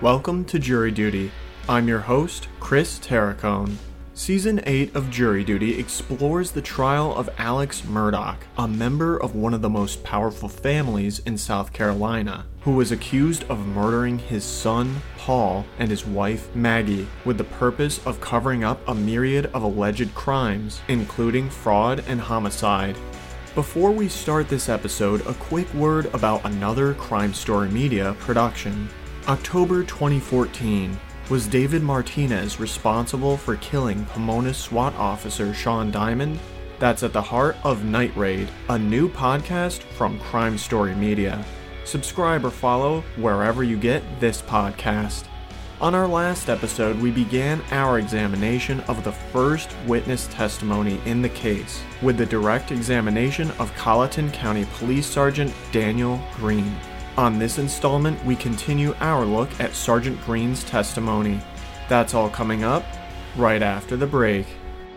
Welcome to Jury Duty. I'm your host, Chris Terracone. Season 8 of Jury Duty explores the trial of Alex Murdaugh, a member of one of the most powerful families in South Carolina, who was accused of murdering his son, Paul, and his wife, Maggie, with the purpose of covering up a myriad of alleged crimes, including fraud and homicide. Before we start this episode, a quick word about another Crime Story Media production. October 2014. Was David Martinez responsible for killing Pomona SWAT officer Sean Diamond? That's at the heart of Night Raid, a new podcast from Crime Story Media. Subscribe or follow wherever you get this podcast. On our last episode, we began our examination of the first witness testimony in the case, with the direct examination of Colleton County Police Sergeant Daniel Green. On this installment, we continue our look at Sergeant Green's testimony. That's all coming up right after the break.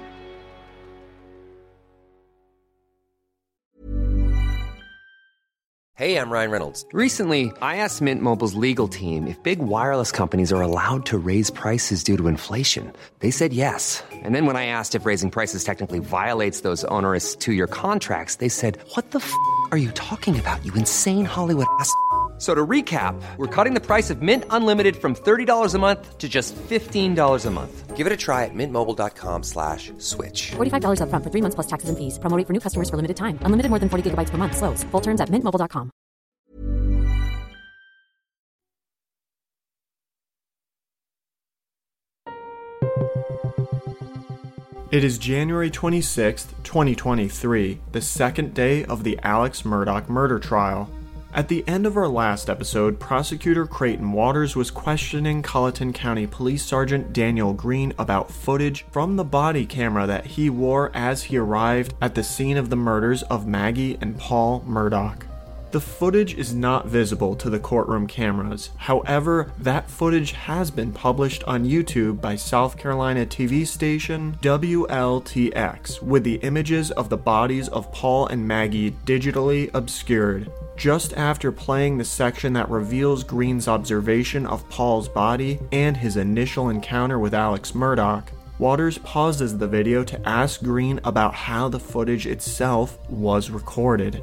Hey, I'm Ryan Reynolds. Recently, I asked Mint Mobile's legal team if big wireless companies are allowed to raise prices due to inflation. They said yes. And then when I asked if raising prices technically violates those onerous two-year contracts, they said, "What the f*** are you talking about, you insane Hollywood ass?" So to recap, we're cutting the price of Mint Unlimited from $30 a month to just $15 a month. Give it a try at mintmobile.com/switch. $45 up front for 3 months plus taxes and fees. Promo rate for new customers for limited time. Unlimited more than 40 gigabytes per month. Slows full terms at mintmobile.com. It is January 26th, 2023, the second day of the Alex Murdaugh murder trial. At the end of our last episode, Prosecutor Creighton Waters was questioning Colleton County Police Sergeant Daniel Green about footage from the body camera that he wore as he arrived at the scene of the murders of Maggie and Paul Murdaugh. The footage is not visible to the courtroom cameras. However, that footage has been published on YouTube by South Carolina TV station WLTX, with the images of the bodies of Paul and Maggie digitally obscured. Just after playing the section that reveals Green's observation of Paul's body and his initial encounter with Alex Murdaugh, Waters pauses the video to ask Green about how the footage itself was recorded.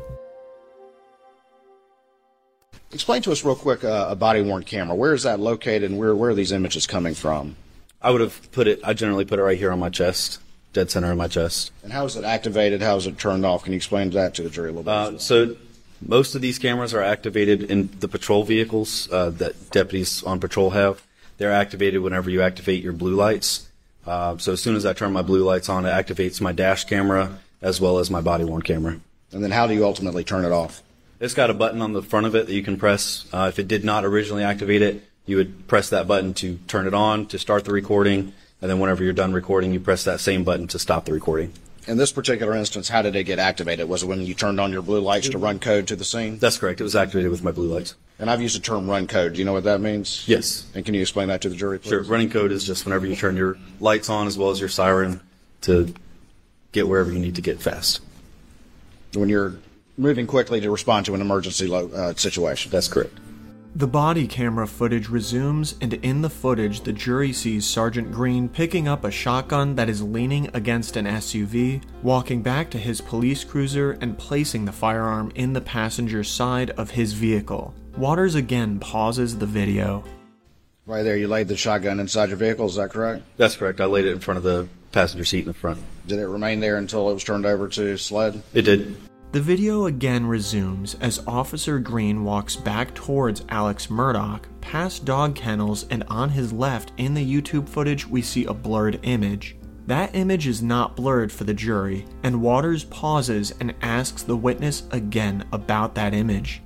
Explain to us real quick a body-worn camera. Where is that located and where are these images coming from? I generally put it right here on my chest, dead center of my chest. And how is it activated? How is it turned off? Can you explain that to the jury a little bit? So most of these cameras are activated in the patrol vehicles that deputies on patrol have. They're activated whenever you activate your blue lights. So as soon as I turn my blue lights on, it activates my dash camera as well as my body-worn camera. And then how do you ultimately turn it off? It's got a button on the front of it that you can press. If it did not originally activate it, you would press that button to turn it on, to start the recording, and then whenever you're done recording, you press that same button to stop the recording. In this particular instance, how did it get activated? Was it when you turned on your blue lights to run code to the scene? That's correct. It was activated with my blue lights. And I've used the term run code. Do you know what that means? Yes. And can you explain that to the jury, please? Sure. Running code is just whenever you turn your lights on as well as your siren to get wherever you need to get fast. When you're moving quickly to respond to an emergency situation. That's correct. The body camera footage resumes, and in the footage, the jury sees Sergeant Green picking up a shotgun that is leaning against an SUV, walking back to his police cruiser, and placing the firearm in the passenger side of his vehicle. Waters again pauses the video. Right there, you laid the shotgun inside your vehicle, is that correct? That's correct. I laid it in front of the passenger seat in the front. Did it remain there until it was turned over to SLED? It did. The video again resumes as Officer Green walks back towards Alex Murdaugh, past dog kennels, and on his left in the YouTube footage we see a blurred image. That image is not blurred for the jury, and Waters pauses and asks the witness again about that image.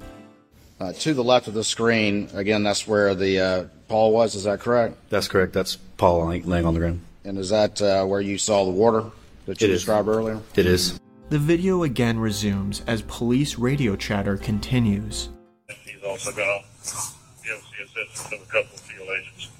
To the left of the screen, again, that's where the Paul was, is that correct? That's correct. That's Paul laying on the ground. And is that where you saw the water that you described earlier? It is. The video again resumes as police radio chatter continues. He's also going to give the assistance of a couple of field agents.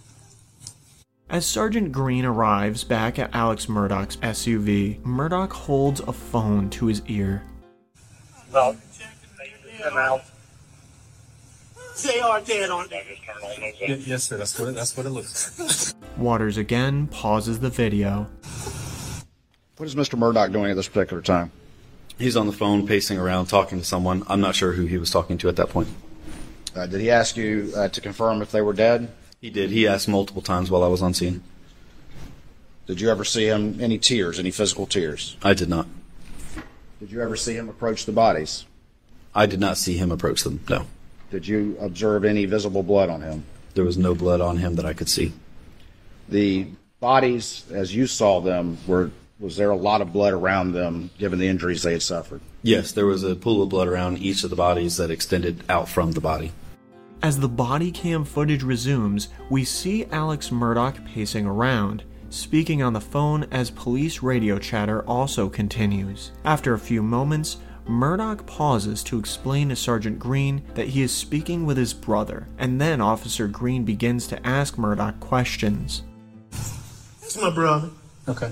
As Sergeant Green arrives back at Alex Murdaugh's SUV, Murdaugh holds a phone to his ear. No, come out. They are dead, aren't I they? just turn on those. Yes, sir. That's what it looks like. Waters again pauses the video. What is Mr. Murdoch doing at this particular time? He's on the phone, pacing around, talking to someone. I'm not sure who he was talking to at that point. Did he ask you to confirm if they were dead? He did. He asked multiple times while I was on scene. Did you ever see him, any tears, any physical tears? I did not. Did you ever see him approach the bodies? I did not see him approach them, no. Did you observe any visible blood on him? There was no blood on him that I could see. The bodies, as you saw them, was there a lot of blood around them, given the injuries they had suffered? Yes, there was a pool of blood around each of the bodies that extended out from the body. As the body cam footage resumes, we see Alex Murdoch pacing around, speaking on the phone as police radio chatter also continues. After a few moments, Murdoch pauses to explain to Sergeant Green that he is speaking with his brother, and then Officer Green begins to ask Murdoch questions. That's my brother. Okay.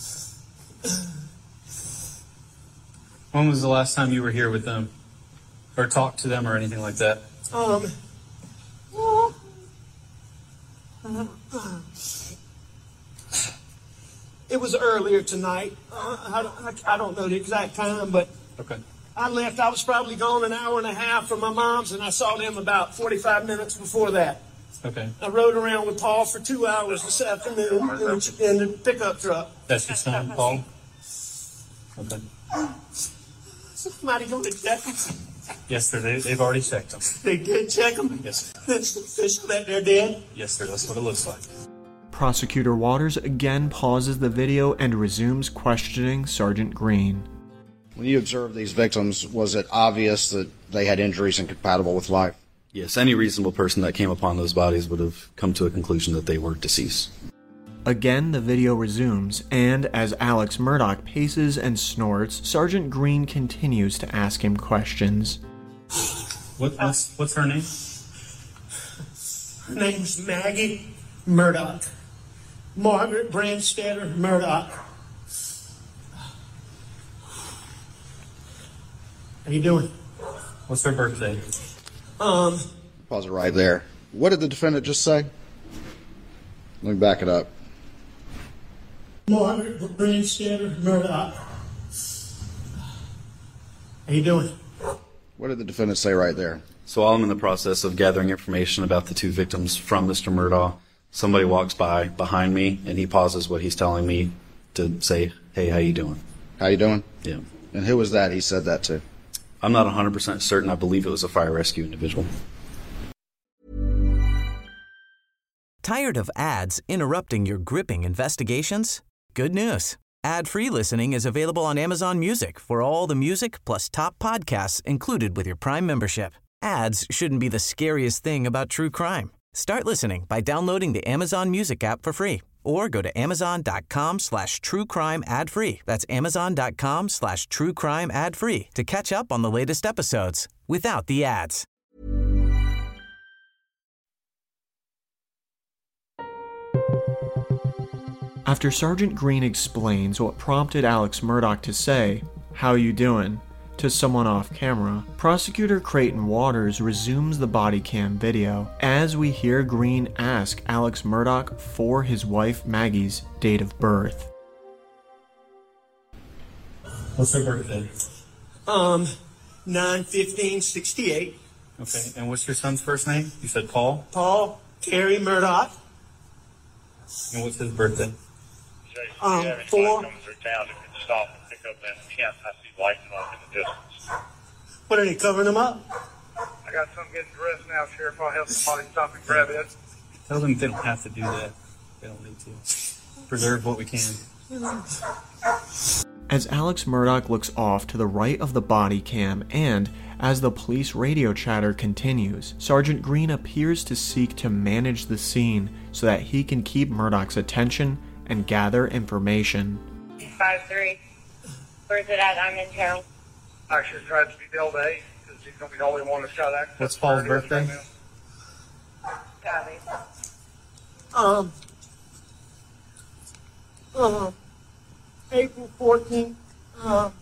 When was the last time you were here with them? Or talked to them or anything like that? It was earlier tonight. I don't know the exact time, but Okay. I left. I was probably gone an hour and a half from my mom's, and I saw them about 45 minutes before that. Okay. I rode around with Paul for 2 hours this afternoon in the pickup truck. That's your son, Paul? Okay. Somebody going to check them? Yes, sir. They've already checked them. They did check them? Yes, sir. It's official that they're dead? Yes, sir. That's what it looks like. Prosecutor Waters again pauses the video and resumes questioning Sergeant Green. When you observed these victims, was it obvious that they had injuries incompatible with life? Yes, any reasonable person that came upon those bodies would have come to a conclusion that they were deceased. Again, the video resumes, and as Alex Murdoch paces and snorts, Sergeant Green continues to ask him questions. What's her name? Her name's Maggie Murdoch. Margaret Brandstetter Murdoch. How you doing? What's her birthday? Pause it right there. What did the defendant just say? Let me back it up. Margaret Brandstetter Murdoch. How you doing? What did the defendant say right there? So while I'm in the process of gathering information about the two victims from Mr. Murdaugh, somebody walks by behind me, and he pauses what he's telling me to say, "Hey, how you doing?" How you doing? Yeah. And who was that he said that to? I'm not 100% certain. I believe it was a fire rescue individual. Tired of ads interrupting your gripping investigations? Good news. Ad-free listening is available on Amazon Music for all the music plus top podcasts included with your Prime membership. Ads shouldn't be the scariest thing about true crime. Start listening by downloading the Amazon Music app for free or go to amazon.com/truecrime ad-free. That's amazon.com/truecrime ad-free to catch up on the latest episodes without the ads. After Sergeant Green explains what prompted Alex Murdoch to say, "How you doing?" to someone off camera, Prosecutor Creighton Waters resumes the body cam video as we hear Green ask Alex Murdoch for his wife Maggie's date of birth. What's her birthday? 9/15/68. Okay. And what's your son's first name? You said Paul? Paul Terry Murdoch. And what's his birthday? Jason, 4. coming through town, if you can stop and pick up that tent, I see lights off in the distance. What, are they covering them up? I got some getting dressed now, Sheriff. I'll help somebody stop and grab it. Tell them they don't have to do that. They don't need to. Preserve what we can. As Alex Murdoch looks off to the right of the body cam and as the police radio chatter continues, Sergeant Green appears to seek to manage the scene so that he can keep Murdoch's attention and gather information. 5-3. Where's it at? I'm in town. I should try to be Delta 8, because he's going to be the only one that's got access. What's Paul's birthday? Got it. April 14th,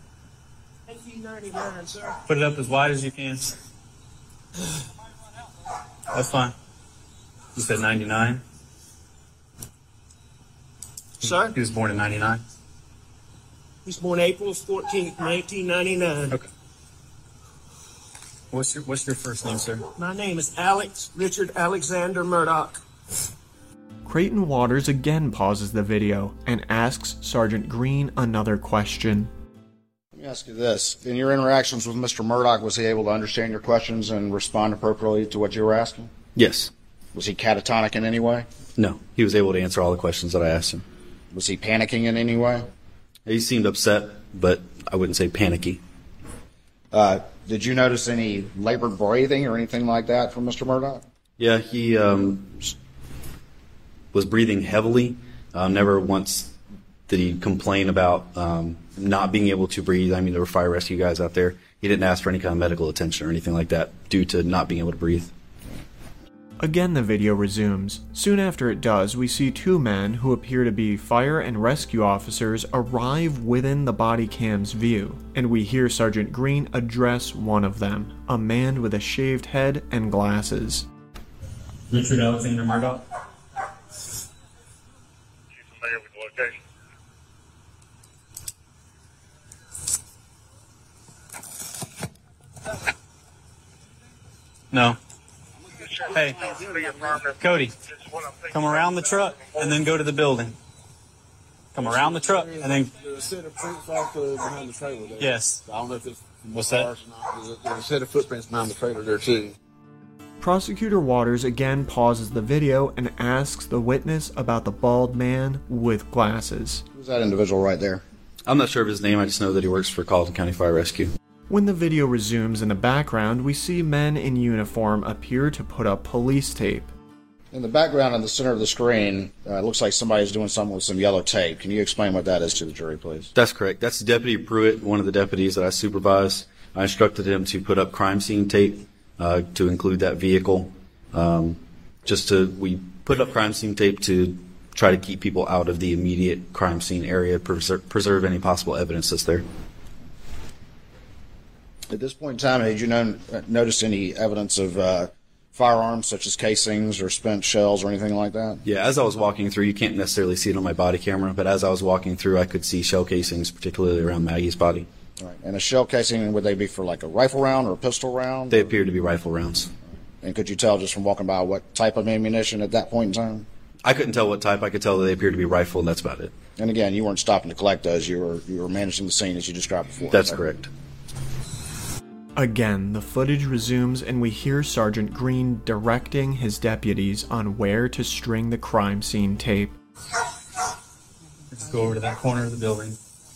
1899, sir. Put it up as wide as you can. That's fine. You said 99? Sir? He was born in 99? He was born April 14th, 1999. Okay. What's your first name, sir? My name is Alex Richard Alexander Murdoch. Creighton Waters again pauses the video and asks Sergeant Green another question. Let me ask you this. In your interactions with Mr. Murdoch, was he able to understand your questions and respond appropriately to what you were asking? Yes. Was he catatonic in any way? No. He was able to answer all the questions that I asked him. Was he panicking in any way? He seemed upset, but I wouldn't say panicky. Did you notice any labored breathing or anything like that from Mr. Murdoch? Yeah, he was breathing heavily. Never once did he complain about not being able to breathe. I mean, there were fire rescue guys out there. He didn't ask for any kind of medical attention or anything like that due to not being able to breathe. Again, the video resumes. Soon after it does, we see two men who appear to be fire and rescue officers arrive within the body cam's view, and we hear Sergeant Green address one of them, a man with a shaved head and glasses. Richard Alexander Murdoch? You familiar with the location? No. Hey, Cody, come around the truck and then go to the building. Come around the truck and then... There's a set of prints off behind the trailer there. Yes. I don't know if it's... What's that? There's a set of footprints behind the trailer there, too. Prosecutor Waters again pauses the video and asks the witness about the bald man with glasses. Who's that individual right there? I'm not sure of his name. I just know that he works for Colleton County Fire Rescue. When the video resumes in the background, we see men in uniform appear to put up police tape. In the background in the center of the screen, it looks like somebody's doing something with some yellow tape. Can you explain what that is to the jury, please? That's correct. That's Deputy Pruitt, one of the deputies that I supervise. I instructed him to put up crime scene tape to include that vehicle. We put up crime scene tape to try to keep people out of the immediate crime scene area, preserve any possible evidence that's there. At this point in time, had you noticed any evidence of firearms, such as casings or spent shells or anything like that? Yeah, as I was walking through, you can't necessarily see it on my body camera, but as I was walking through, I could see shell casings, particularly around Maggie's body. All right. And a shell casing, would they be for like a rifle round or a pistol round? They appear to be rifle rounds. And could you tell just from walking by what type of ammunition at that point in time? I couldn't tell what type. I could tell that they appeared to be rifle, and that's about it. And again, you weren't stopping to collect those. You were managing the scene as you described before. That's correct. Again, the footage resumes and we hear Sergeant Green directing his deputies on where to string the crime scene tape. Let's go over to that corner of the building.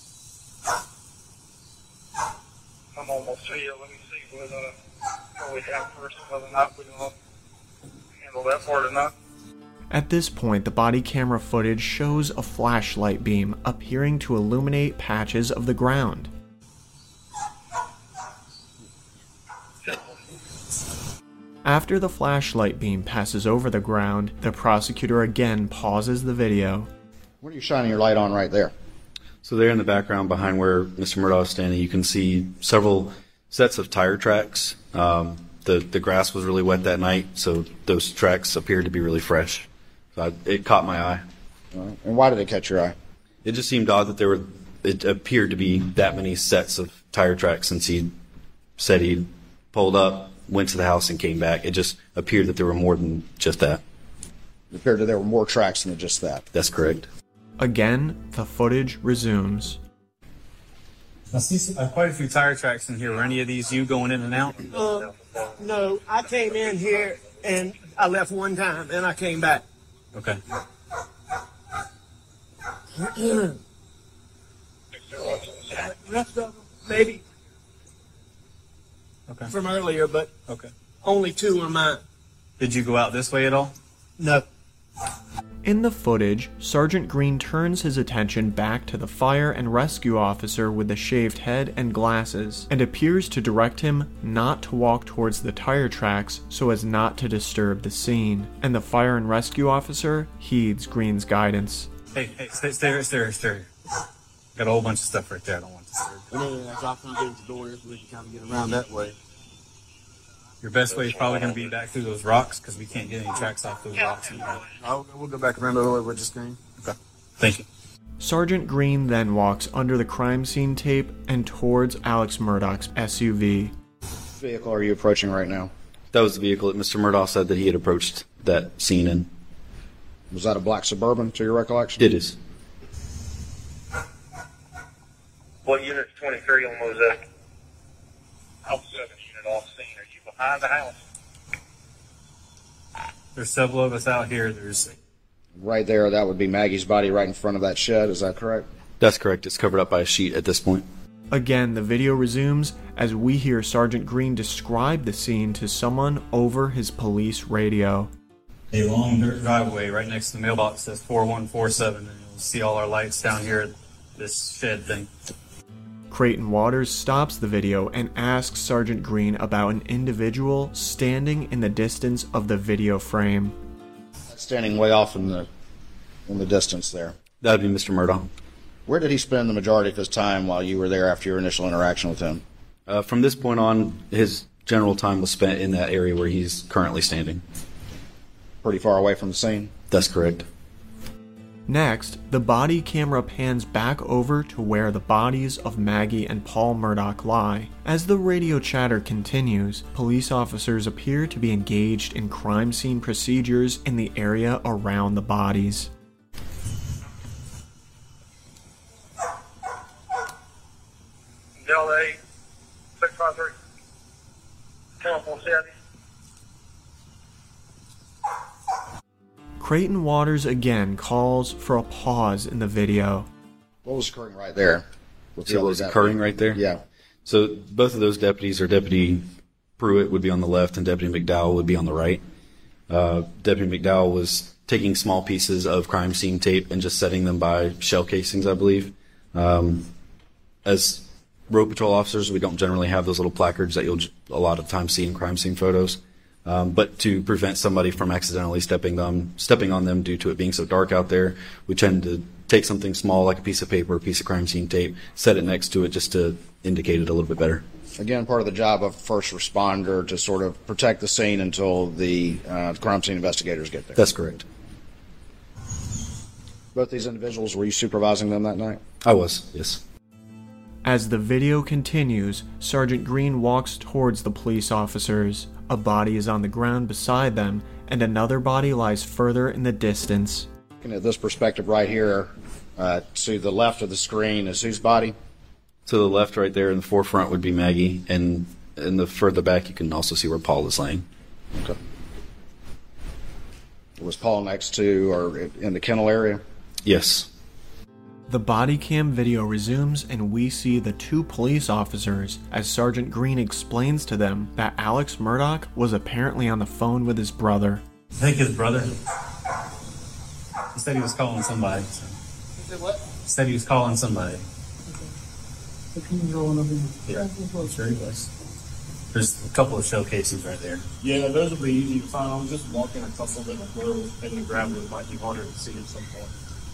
I'm almost here. Let me see what we have first, whether or not we're going to handle that part or not. At this point, the body camera footage shows a flashlight beam appearing to illuminate patches of the ground. After the flashlight beam passes over the ground, the prosecutor again pauses the video. What are you shining your light on right there? So there in the background behind where Mr. Murdoch is standing, you can see several sets of tire tracks. The grass was really wet that night, so those tracks appeared to be really fresh. So it caught my eye. All right. And why did it catch your eye? It just seemed odd that it appeared to be that many sets of tire tracks since he said he pulled up, went to the house, and came back. It just appeared that there were more than just that. It appeared that there were more tracks than just that. That's correct. Again, the footage resumes. I see quite a few tire tracks in here. Were any of these you going in and out? No, I came in here and I left one time and I came back. Okay. Rest of them, maybe. Okay. From earlier, but okay. Only two are mine. Did you go out this way at all? No. In the footage, Sergeant Green turns his attention back to the fire and rescue officer with the shaved head and glasses, and appears to direct him not to walk towards the tire tracks so as not to disturb the scene, and the fire and rescue officer heeds Green's guidance. Hey, stay. Got a whole bunch of stuff right there I don't want to disturb. And then as I kind of get to the door, we can kind of get around that way. Your best way is probably going to be back through those rocks because we can't get any tracks off those rocks anymore. We'll go back around the other way with the screen. Okay. Thank you. Sergeant Green then walks under the crime scene tape and towards Alex Murdaugh's SUV. What vehicle are you approaching right now? That was the vehicle that Mr. Murdaugh said that he had approached that scene in. Was that a black Suburban, to your recollection? It is. What unit's 23 on Mosaic? House 7 unit off scene. Are you behind the house? There's several of us out here. There's Right there, that would be Maggie's body right in front of that shed. Is that correct? That's correct. It's covered up by a sheet at this point. Again, the video resumes as we hear Sergeant Green describe the scene to someone over his police radio. a long dirt driveway right next to the mailbox says 4147, and you'll see all our lights down here at this shed thing. Creighton Waters stops the video and asks Sergeant Green about an individual standing in the distance of the video frame. Standing way off in the distance there. That would be Mr. Murdaugh. Where did he spend the majority of his time while you were there after your initial interaction with him? From this point on, his general time was spent in that area where he's currently standing. Pretty far away from the scene? That's correct. Next, the body camera pans back over to where the bodies of Maggie and Paul Murdaugh lie. As the radio chatter continues, police officers appear to be engaged in crime scene procedures in the area around the bodies. Delta 8, 653. Telephone 70. Creighton Waters again calls for a pause in the video. What was occurring right there? What was occurring right there? Yeah. So both of those deputies, or Deputy Pruitt would be on the left and Deputy McDowell would be on the right. Deputy McDowell was taking small pieces of crime scene tape and just setting them by shell casings, I believe. As road patrol officers, we don't generally have those little placards that you'll a lot of times see in crime scene photos. But to prevent somebody from accidentally stepping on them due to it being so dark out there, we tend to take something small like a piece of paper, a piece of crime scene tape, set it next to it just to indicate it a little bit better. Again, part of the job of first responder to sort of protect the scene until the crime scene investigators get there. That's correct. Both these individuals, were you supervising them that night? I was, yes. As the video continues, Sergeant Green walks towards the police officers. A body is on the ground beside them, and another body lies further in the distance. Looking at this perspective right here, to the left of the screen is whose body? To the left right there in the forefront would be Maggie, and in the further back you can also see where Paul is laying. Okay. Was Paul next to or in the kennel area? Yes. The body cam video resumes and we see the two police officers as Sergeant Green explains to them that Alex Murdaugh was apparently on the phone with his brother. I think his brother. He said he was calling somebody. So. He said what? He said he was calling somebody. Yeah, sure he was. There's a couple of shell cases right there. Yeah, those will be easy to find. I was just walking a couple that were in the gravel. It might be harder to see at some point.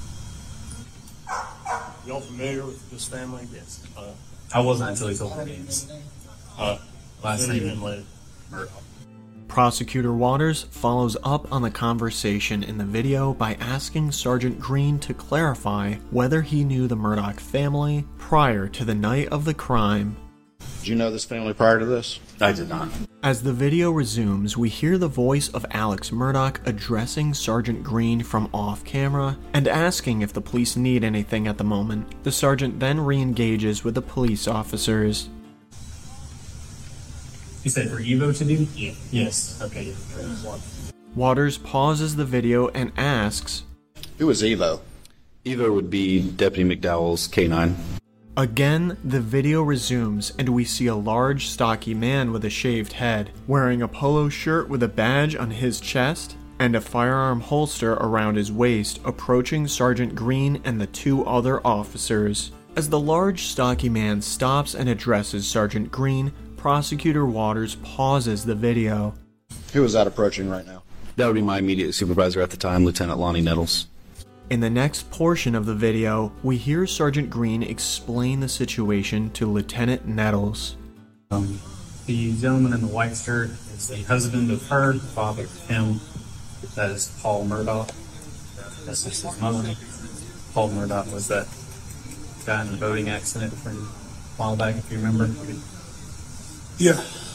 Y'all familiar with this family? Yes. I wasn't until he told me names. Last name. Prosecutor Waters follows up on the conversation in the video by asking Sergeant Green to clarify whether he knew the Murdaugh family prior to the night of the crime. Did you know this family prior to this? I did not. As the video resumes, we hear the voice of Alex Murdaugh addressing Sergeant Green from off-camera and asking if the police need anything at the moment. The sergeant then re-engages with the police officers. You said for Evo to do? Yeah. Yes. Okay. Waters pauses the video and asks, Who is Evo? Evo would be Deputy McDowell's K9. Again, the video resumes and we see a large, stocky man with a shaved head, wearing a polo shirt with a badge on his chest and a firearm holster around his waist, approaching Sergeant Green and the two other officers. As the large, stocky man stops and addresses Sergeant Green, Prosecutor Waters pauses the video. Who is that approaching right now? That would be my immediate supervisor at the time, Lieutenant Lonnie Nettles. In the next portion of the video, we hear Sergeant Green explain the situation to Lieutenant Nettles. He The gentleman in the white shirt is the husband of her, the father of him. That is Paul Murdaugh. That's just his mother. Paul Murdaugh was that guy in the boating accident from a while back, if you remember. Yeah.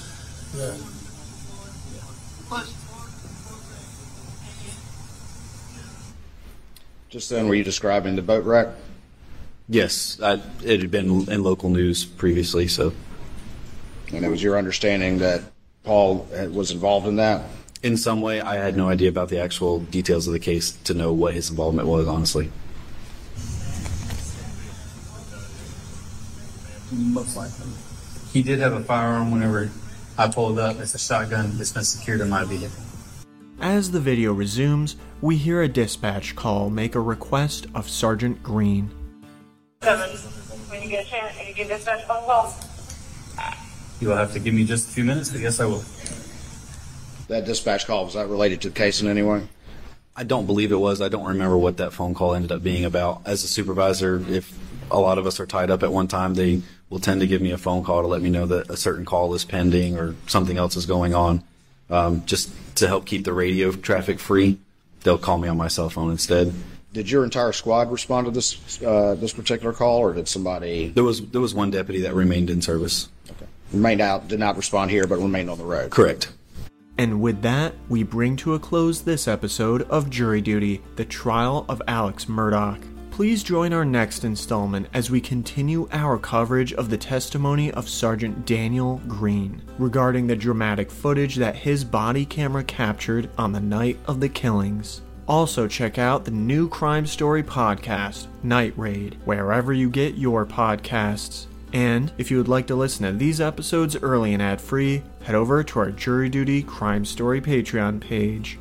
Just then, were you describing the boat wreck? Yes, it had been in local news previously, so. And it was your understanding that Paul was involved in that? In some way, I had no idea about the actual details of the case to know what his involvement was, honestly. Most likely. He did have a firearm whenever I pulled up. It's a shotgun. It's been secured in my vehicle. As the video resumes, we hear a dispatch call make a request of Sergeant Green. 7, when you get a chance, and you get dispatch phone call. You will have to give me just a few minutes, but yes, I will. That dispatch call, was that related to the case in any way? I don't believe it was. I don't remember what that phone call ended up being about. As a supervisor, if a lot of us are tied up at one time, they will tend to give me a phone call to let me know that a certain call is pending or something else is going on. Just to help keep the radio traffic free, they'll call me on my cell phone instead. Did your entire squad respond to this particular call, or did somebody? There was one deputy that remained in service. Okay. Did not respond here, but remained on the road. Correct. And with that, we bring to a close this episode of Jury Duty, the trial of Alex Murdaugh. Please join our next installment as we continue our coverage of the testimony of Sergeant Daniel Green regarding the dramatic footage that his body camera captured on the night of the killings. Also check out the new crime story podcast, Night Raid, wherever you get your podcasts. And if you would like to listen to these episodes early and ad-free, head over to our Jury Duty Crime Story Patreon page.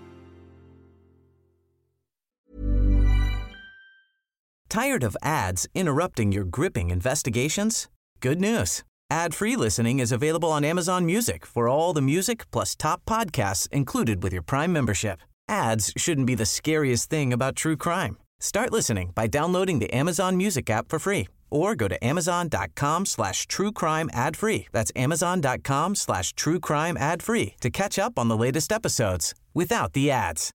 Tired of ads interrupting your gripping investigations? Good news. Ad-free listening is available on Amazon Music for all the music plus top podcasts included with your Prime membership. Ads shouldn't be the scariest thing about true crime. Start listening by downloading the Amazon Music app for free or go to amazon.com/truecrime ad-free. That's amazon.com/truecrime ad-free to catch up on the latest episodes without the ads.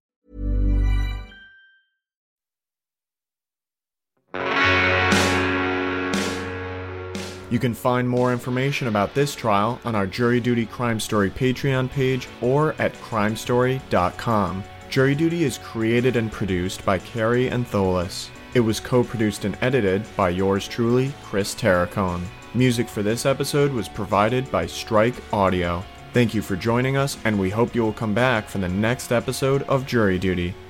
You can find more information about this trial on our Jury Duty Crime Story Patreon page or at crimestory.com. Jury Duty is created and produced by Carrie Antholis. It was co-produced and edited by yours truly, Chris Terracone. Music for this episode was provided by Strike Audio. Thank you for joining us, and we hope you will come back for the next episode of Jury Duty.